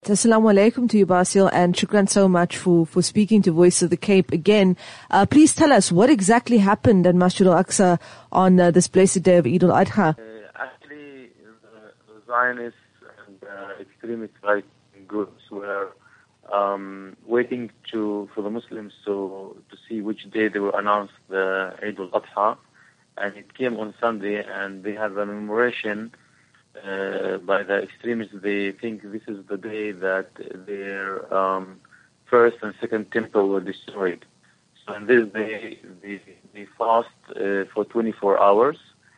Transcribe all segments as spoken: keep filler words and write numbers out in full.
Assalamu alaikum to you, Basil, and shukran so much for, for speaking to Voice of the Cape again. Uh, please tell us what exactly happened at Masjid al-Aqsa on uh, this blessed day of Eid al-Adha. Uh, actually, the, the Zionists and uh, extremist right groups were um, waiting to for the Muslims to to see which day they will announce the Eid al-Adha, and it came on Sunday, and they have a commemoration Uh, by the extremists. They think this is the day that their um, first and second temple were destroyed. So on this day, they, they fast uh, for twenty-four hours.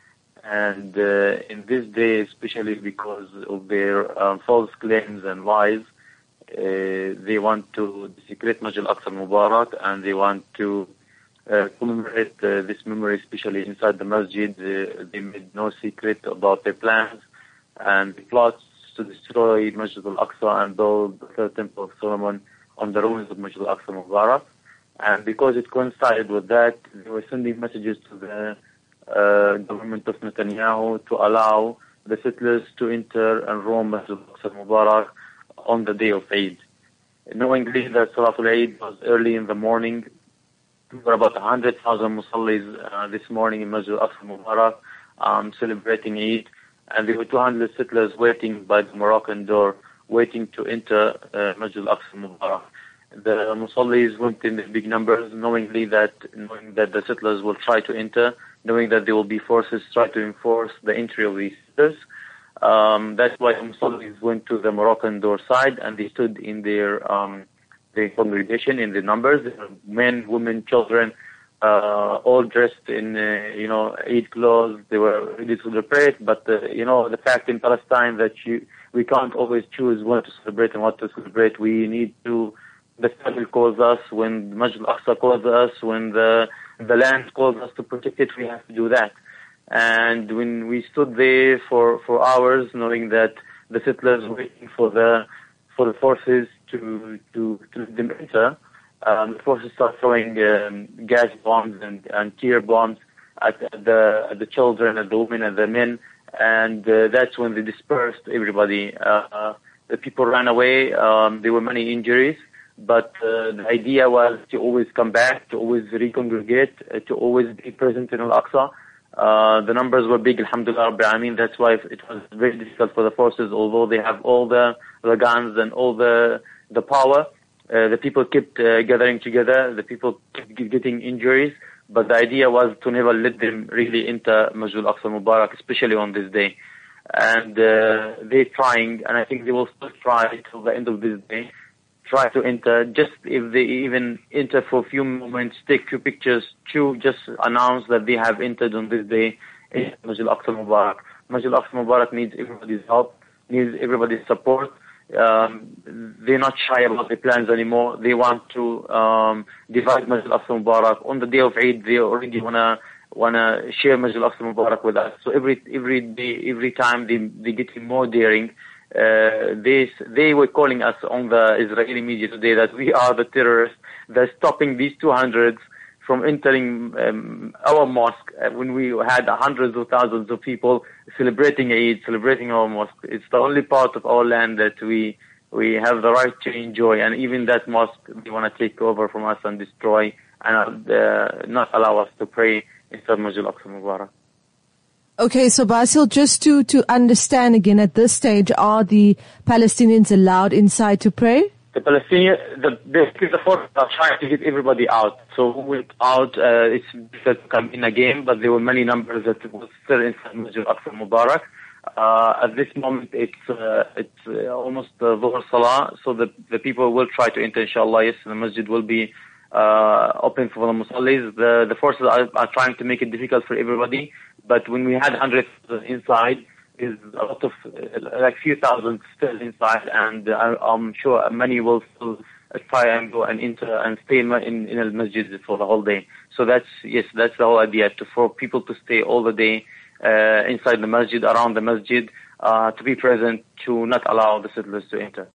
And uh, in this day, especially because of their um, false claims and lies, uh, they want to desecrate Masjid al-Aqsa al-Mubarak, and they want to uh, commemorate uh, this memory, especially inside the masjid. Uh, they made no secret about their plans and the plots to destroy Masjid al-Aqsa and build the third temple of Solomon on the ruins of Masjid al-Aqsa Mubarak. And because it coincided with that, they were sending messages to the uh, government of Netanyahu to allow the settlers to enter and roam Masjid al-Aqsa Mubarak on the day of Eid. Knowingly that Salatul Eid was early in the morning, there were about one hundred thousand Musallis uh, this morning in Masjid al-Aqsa Mubarak um, celebrating Eid. And there were two hundred settlers waiting by the Moroccan door, waiting to enter uh, Masjid al-Aqsa Mubarak. The Musallis went in big numbers, knowingly that knowing that the settlers will try to enter, knowing that there will be forces try to enforce the entry of these settlers. Um, that's why the Musallis went to the Moroccan door side, and they stood in their um, their congregation in the numbers, men, women, children. Uh, all dressed in, uh, you know, Eid clothes. They were ready to celebrate, but, uh, you know, the fact in Palestine that you, we can't always choose when to celebrate and what to celebrate. We need to, the struggle calls us, when Masjid al-Aqsa calls us, when the, the land calls us to protect it, we have to do that. And when we stood there for, for hours, knowing that the settlers were waiting for the, for the forces to, to, to let them enter, Um, the forces start throwing um, gas bombs and, and tear bombs at, at the at the children, at the women, and the men, and uh, that's when they dispersed everybody. Uh, uh, the people ran away. Um, there were many injuries, but uh, the idea was to always come back, to always recongregate, uh, to always be present in Al-Aqsa. Uh, the numbers were big, alhamdulillah, Rabbil Alameen. That's why it was very difficult for the forces, although they have all the, the guns and all the the power. Uh, the people kept uh, gathering together, the people kept getting injuries, but the idea was to never let them really enter Masjid al-Aqsa Mubarak, especially on this day. And uh, they're trying, and I think they will still try till the end of this day, try to enter, just if they even enter for a few moments, take a few pictures, to just announce that they have entered on this day in Masjid al-Aqsa Mubarak. Masjid al-Aqsa Mubarak needs everybody's help, needs everybody's support. Um, they're not shy about their plans anymore. They want to um, divide Masjid al-Aqsa Mubarak. On the day of Eid, they already wanna wanna share Masjid al-Aqsa Mubarak with us. So every every day, every time they they getting more daring. Uh, they they were calling us on the Israeli media today that we are the terrorists. They're stopping these two hundreds from entering um, our mosque uh, when we had hundreds of thousands of people celebrating Eid, celebrating our mosque. It's the only part of our land that we we have the right to enjoy, and even that mosque they want to take over from us and destroy and uh, not allow us to pray inside Masjid al-Aqsa Mubarak. Okay, so Basil, just to, to understand again, at this stage, are the Palestinians allowed inside to pray? The Palestinians, the, the, the forces are trying to get everybody out. So who went out, uh, it's difficult to come in again, but there were many numbers that were still inside Masjid al-Aqsa Mubarak. Uh, at this moment, it's uh, it's uh, almost uh, Dhuhr Salah, so the, the people will try to enter, inshallah. Yes, the masjid will be uh, open for the Musallis. The, the forces are, are trying to make it difficult for everybody, but when we had hundreds inside, is a lot of, uh, like few thousand still inside, and uh, I'm sure many will still try and go and enter and stay in, in, in al-masjid for the whole day. So that's, yes, that's the whole idea, to, for people to stay all the day uh, inside the masjid, around the masjid, uh, to be present, to not allow the settlers to enter.